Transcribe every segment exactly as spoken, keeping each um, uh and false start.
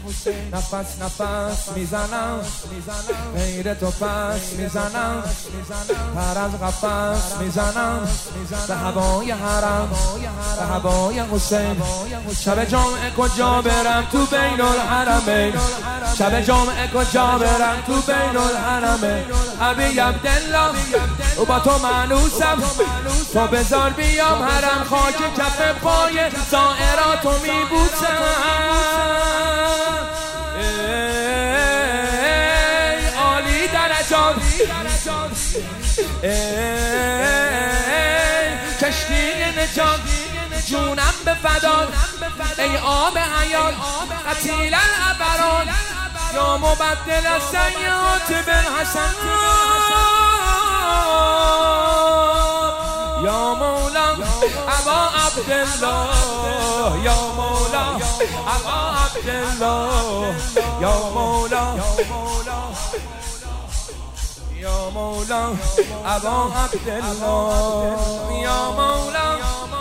نفس نفس میزنم غیر تو پس میزنم پر از قفس میزنم به هوای حرم به هوای حسین شب جمعه کجا برم تو بین الحرمین شب جمعه کجا برم تو بین الحرمین ابی عبدالله و با تو مانوسم تو بذار بیام حرم خاک کف پای زائراتو میبوسم ای عالی درجات ای کشتی نجات جونم به فدات ای آب حیات قتیل العبرات یا مبدل السیئات بالحسنات یا مولا ابا عبدالله یا مولا ابا عبدالله یا مولا یا مولا ابا عبدالله یا مولا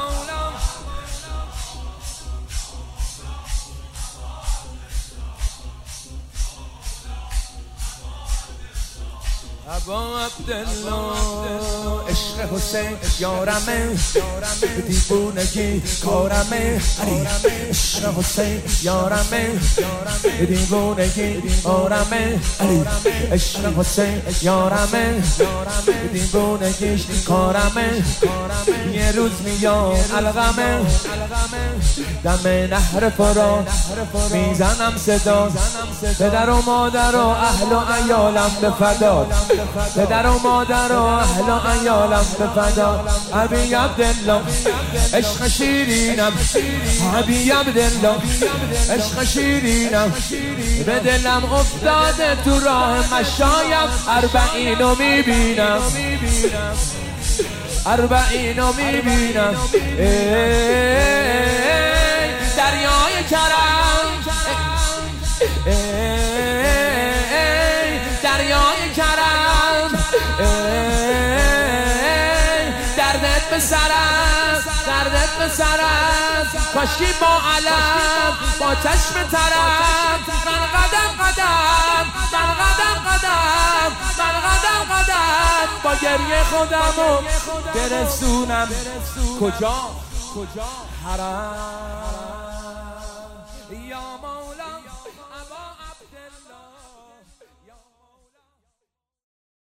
ابا عبدالله عشق حسین یارمه دیوونگی کارمه علی عشق حسین یارمه دیوونگی آرمه علی عشق حسین یارمه دیوونگیش کارمه یه روز میام الغمه دم نهر فرات میزنم صدا پدر و مادر و اهل و عیالم به فدات پدر و مادر و اهل و عیالم به فدا ابی عبدالله عشق شیرینم ابی عبدالله عشق شیرینم به دلم افتاده تو راه مشایم اربعینو میبینم اربعینو میبینم دریای کرم دریای کرم دردت به سرم دردت به سرم کاشکی با علم با چشم ترم من قدم قدم من قدم قدم من قدم قدم با گریه خودمو برسونم کجا کجا حرم یا